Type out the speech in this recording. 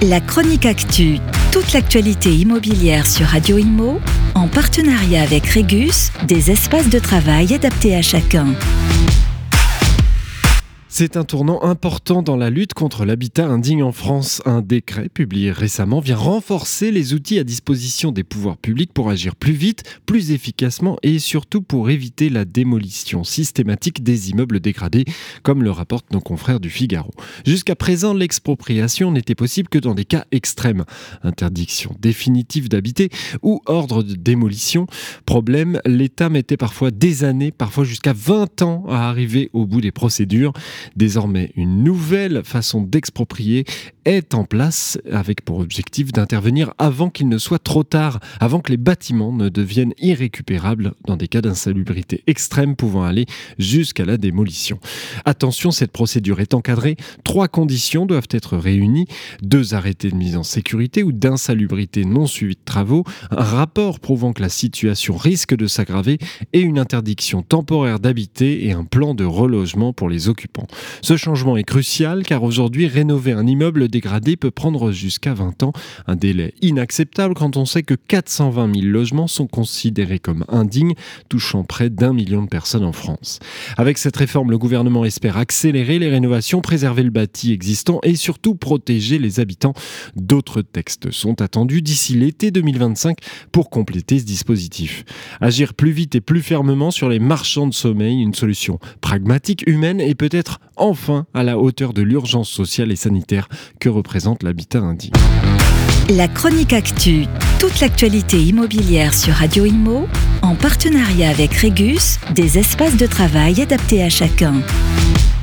La chronique actu, toute l'actualité immobilière sur Radio Imo, en partenariat avec Régus, des espaces de travail adaptés à chacun. C'est un tournant important dans la lutte contre l'habitat indigne en France. Un décret publié récemment vient renforcer les outils à disposition des pouvoirs publics pour agir plus vite, plus efficacement et surtout pour éviter la démolition systématique des immeubles dégradés, comme le rapportent nos confrères du Figaro. Jusqu'à présent, l'expropriation n'était possible que dans des cas extrêmes. Interdiction définitive d'habiter ou ordre de démolition. Problème, l'État mettait parfois des années, parfois jusqu'à 20 ans à arriver au bout des procédures. Désormais, une nouvelle façon d'exproprier est en place avec pour objectif d'intervenir avant qu'il ne soit trop tard, avant que les bâtiments ne deviennent irrécupérables dans des cas d'insalubrité extrême pouvant aller jusqu'à la démolition. Attention, cette procédure est encadrée. 3 conditions doivent être réunies. 2 arrêtés de mise en sécurité ou d'insalubrité non suivis de travaux, un rapport prouvant que la situation risque de s'aggraver et une interdiction temporaire d'habiter et un plan de relogement pour les occupants. Ce changement est crucial car aujourd'hui, rénover un immeuble dégradé peut prendre jusqu'à 20 ans. Un délai inacceptable quand on sait que 420 000 logements sont considérés comme indignes, touchant près d'1 million de personnes en France. Avec cette réforme, le gouvernement espère accélérer les rénovations, préserver le bâti existant et surtout protéger les habitants. D'autres textes sont attendus d'ici l'été 2025 pour compléter ce dispositif. Agir plus vite et plus fermement sur les marchands de sommeil, une solution pragmatique, humaine et peut-être enfin à la hauteur de l'urgence sociale et sanitaire que représente l'habitat indigne. La chronique actu, toute l'actualité immobilière sur Radio Imo, en partenariat avec Régus, des espaces de travail adaptés à chacun.